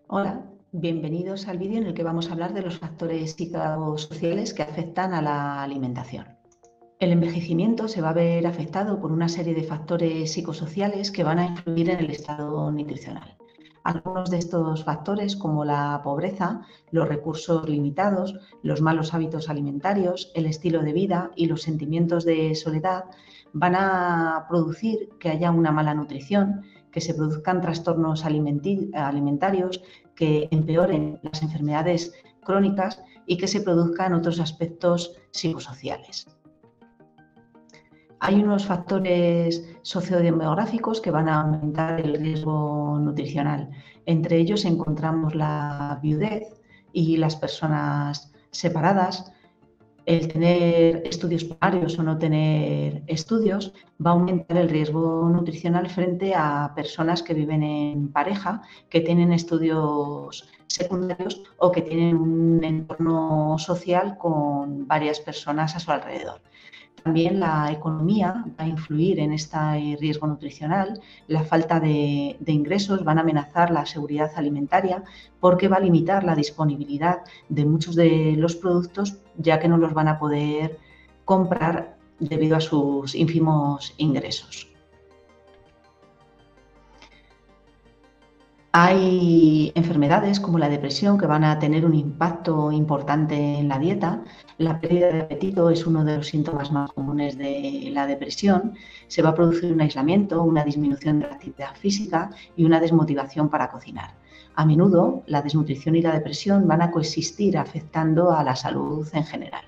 Hola, bienvenidos al vídeo en el que vamos a hablar de los factores psicosociales que afectan a la alimentación. El envejecimiento se va a ver afectado por una serie de factores psicosociales que van a influir en el estado nutricional. Algunos de estos factores, como la pobreza, los recursos limitados, los malos hábitos alimentarios, el estilo de vida y los sentimientos de soledad, van a producir que haya una mala nutrición, que se produzcan trastornos alimentarios, que empeoren las enfermedades crónicas y que se produzcan otros aspectos psicosociales. Hay unos factores sociodemográficos que van a aumentar el riesgo nutricional. Entre ellos encontramos la viudez y las personas separadas. El tener estudios primarios o no tener estudios va a aumentar el riesgo nutricional frente a personas que viven en pareja, que tienen estudios secundarios o que tienen un entorno social con varias personas a su alrededor. También la economía va a influir en este riesgo nutricional. La falta de ingresos van a amenazar la seguridad alimentaria porque va a limitar la disponibilidad de muchos de los productos, ya que no los van a poder comprar debido a sus ínfimos ingresos. Hay enfermedades como la depresión que van a tener un impacto importante en la dieta. La pérdida de apetito es uno de los síntomas más comunes de la depresión. Se va a producir un aislamiento, una disminución de la actividad física y una desmotivación para cocinar. A menudo, la desnutrición y la depresión van a coexistir afectando a la salud en general.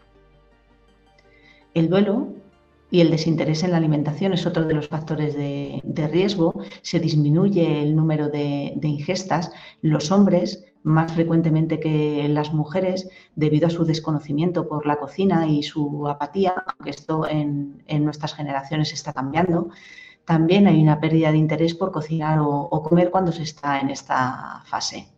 El duelo y el desinterés en la alimentación es otro de los factores de riesgo. Se disminuye el número de ingestas. Los hombres, más frecuentemente que las mujeres, debido a su desconocimiento por la cocina y su apatía, aunque esto en nuestras generaciones está cambiando, también hay una pérdida de interés por cocinar o comer cuando se está en esta fase.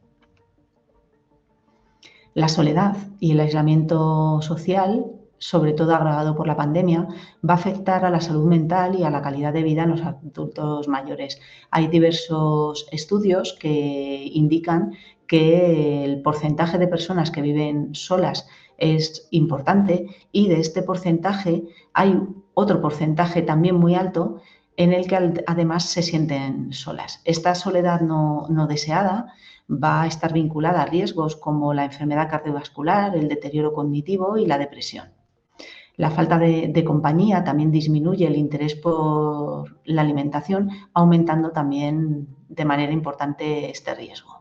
La soledad y el aislamiento social, sobre todo agravado por la pandemia, va a afectar a la salud mental y a la calidad de vida en los adultos mayores. Hay diversos estudios que indican que el porcentaje de personas que viven solas es importante y de este porcentaje hay otro porcentaje también muy alto en el que además se sienten solas. Esta soledad no deseada va a estar vinculada a riesgos como la enfermedad cardiovascular, el deterioro cognitivo y la depresión. La falta de compañía también disminuye el interés por la alimentación, aumentando también de manera importante este riesgo.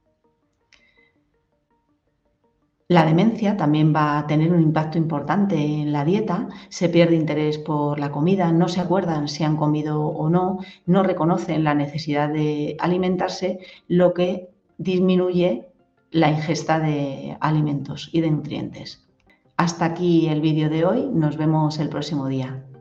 La demencia también va a tener un impacto importante en la dieta. Se pierde interés por la comida, no se acuerdan si han comido o no reconocen la necesidad de alimentarse, lo que disminuye la ingesta de alimentos y de nutrientes. Hasta aquí el vídeo de hoy. Nos vemos el próximo día.